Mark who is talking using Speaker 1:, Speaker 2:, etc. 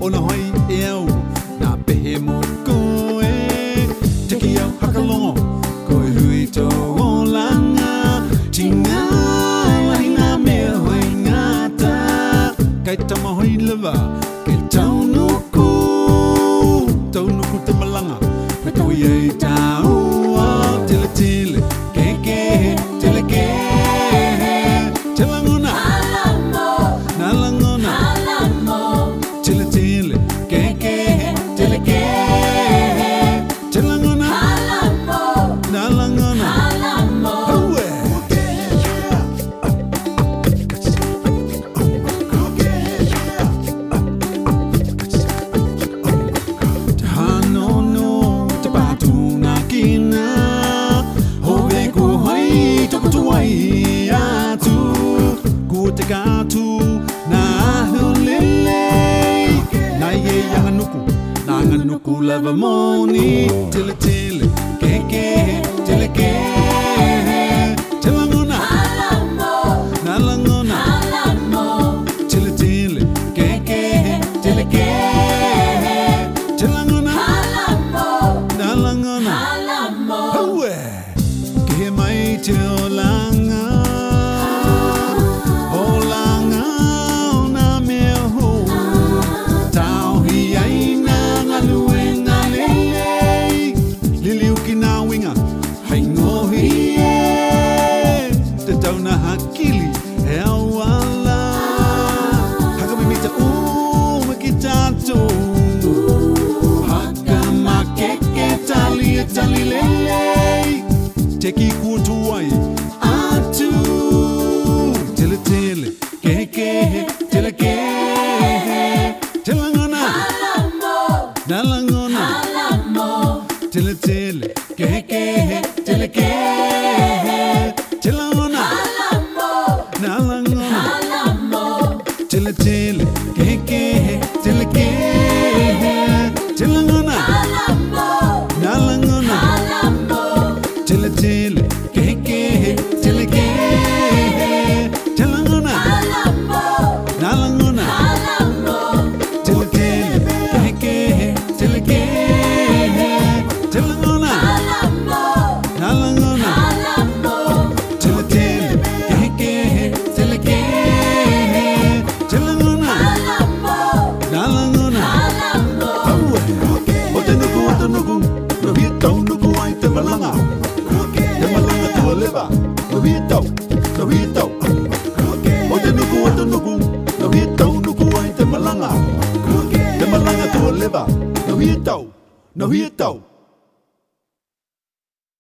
Speaker 1: ona hoi eo na pehe mo koe tiki au hakalongo koe hui tō o langa tinga laina mea hoi ngata kai tama hoi lewa ke taunuku te malanga me tau iei tau tele tele ke tele ke telangona nalangona tele tele ke tele ke telangona nalangona Gatu na hulele na ye yanganuku lava moni tele tele ke tele ke telangona nalangona tele tele ke tele ke telangona nalangona hawe ke mai te olanga hakili e awala haka mimita makitato haka makeke tali lele teki kutuai atu tele tele ke tele ke telangona nalangona tele tele ke tele ke telangona nalangona tele tele ke tele ke telangona nalangona tele tele ke tele ke telangona nalangona tele tele ke tele ke telangona nalangona no hitau o te nuku no hitau ai te malanga tua leva no hitau